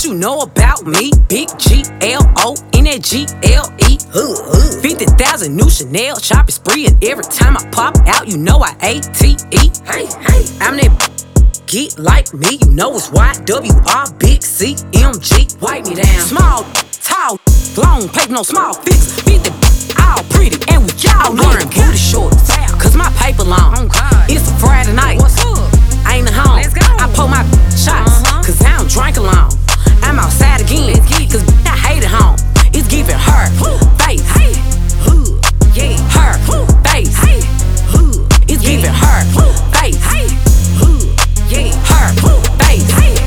you know about me? Big G-L-O, N-A-G-L-E. 50,000 new Chanel shopping spree, and every time I pop out, you know I A-T-E. Hey, I'm that get like me, you know it's Y-W-R, big C-M-G. Wipe me down. Small, tall, long, paper, no small fix. 50, all pretty, and we y'all wearing booty shorts, cause my paper long. It's a Friday night. What's up? I ain't at home. Let's go. I pull my shots, cause I don't drink alone. I'm outside again, cause I hate it home. It's giving her face, yeah, her face. It's giving her face, yeah, her face.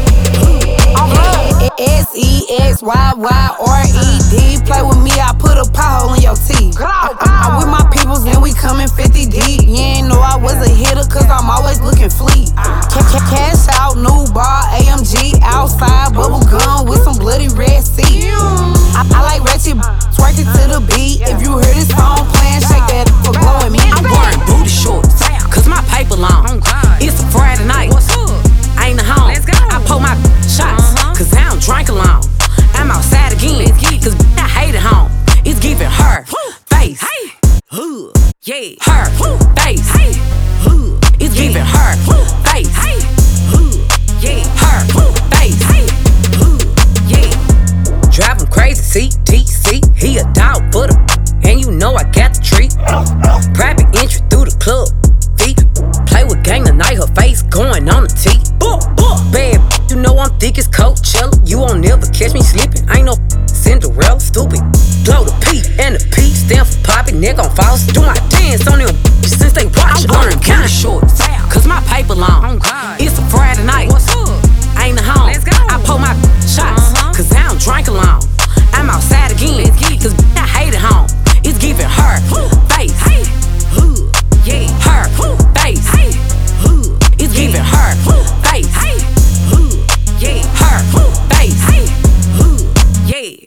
S-E-X-Y-Y-R-E-D. Play with me, I put a pothole in your teeth. I'm with my peoples and we coming 50 deep. You ain't know I was a hitter, cause I'm always looking fleet. Cash out, new bar, AMG, outside, bubble gum with some bloody red seat. I like ratchet, twerk it to the beat. If you hear this song playing, shake that for blowing me. I'm wearing booty shorts, cause my paper long. It's a Friday night. I ain't at home. I pull my shots, cause I don't drink alone. I'm outside again, cause I hate it home. It's giving her face, yeah, her face. It's giving her face, yeah, her face. Yeah, drive 'em crazy, see.